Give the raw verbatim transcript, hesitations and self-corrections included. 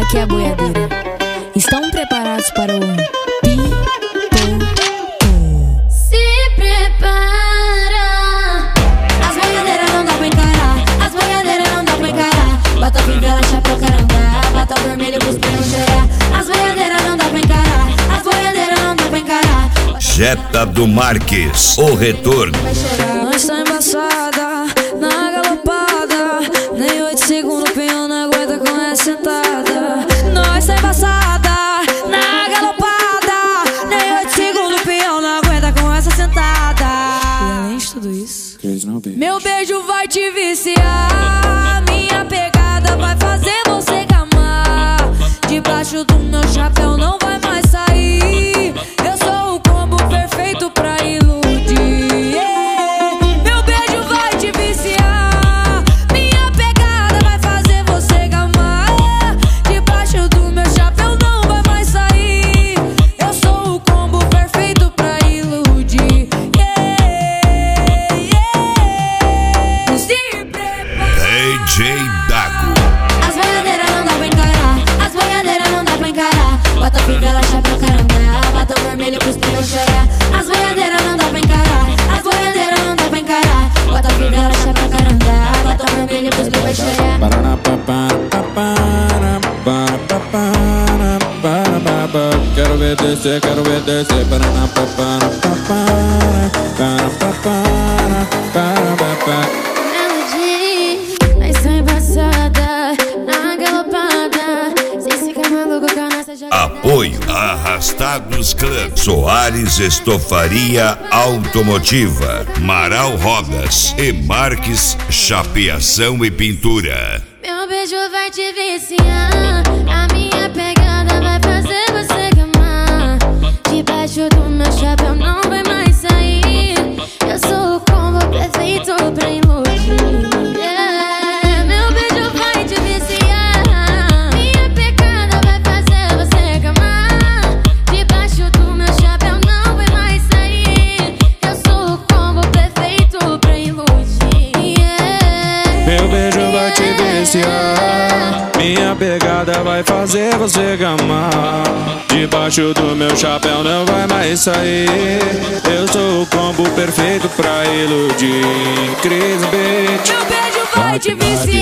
que é a boiadeira. Estão preparados para o Pipoco? Se prepara. As boiadeiras não dá pra encarar, as boiadeiras não dá pra encarar. Bota fivela, chapéu, caranga, bota vermelho, cuspir, chorar. As boiadeiras não dá pra encarar, as boiadeiras não dá pra encarar. Jetta do Marques, o retorno. Nós tá embaçada, na galopada. Nem oito segundos o peão não aguenta com essa sentada. Nós tá embaçada, na galopada. Nem oito segundos o peão não aguenta com essa sentada. E além de tudo isso, meu beijo vai te viciar. Minha pegada vai fazer você gamar. Debaixo do meu chapéu não vai mais sair. Eu sou o combo perfeito pra iludir. Yeah. Meu beijo vai te viciar. Minha pegada vai fazer você gamar. Debaixo do meu chapéu não vai mais sair. Eu sou o combo perfeito pra iludir. Yeah. Yeah. Se prepara. D J Dago. As boiadeiras não dá pra encarar, as boiadeiras não dá pra encarar. Bota fivela, chapéu, caranga, bota vermelho, cuspir, chorar. As boiadeiras não dá pra encarar, as boiadeiras não dá pra encarar. Bota fivela, chapéu, caranga, bota vermelho, cuspir, chorar. Quero ver descer, quero ver descer. Melody, nós tá embaçada, na galopada. Sem ficar maluco com a nossa jogada. Apoio Arrastados Club, Soares Estofaria Automotiva, Marau Rodas e Marques Chapeação e Pintura. Meu beijo vai te viciar. A minha pegada vai fazer você gamar. Debaixo do meu chapéu não vai mais sair. Eu sou o combo perfeito pra iludir. Yeah. Meu beijo vai te viciar. Minha pegada vai fazer você gamar. Debaixo do meu chapéu não vai mais sair. Eu sou o combo perfeito pra iludir. Yeah. Meu beijo vai te viciar. Minha pegada vai fazer você gamar. Debaixo do meu chapéu não vai mais sair. Eu sou o combo perfeito pra iludir. Chris Beat. meu beijo vai te viciar.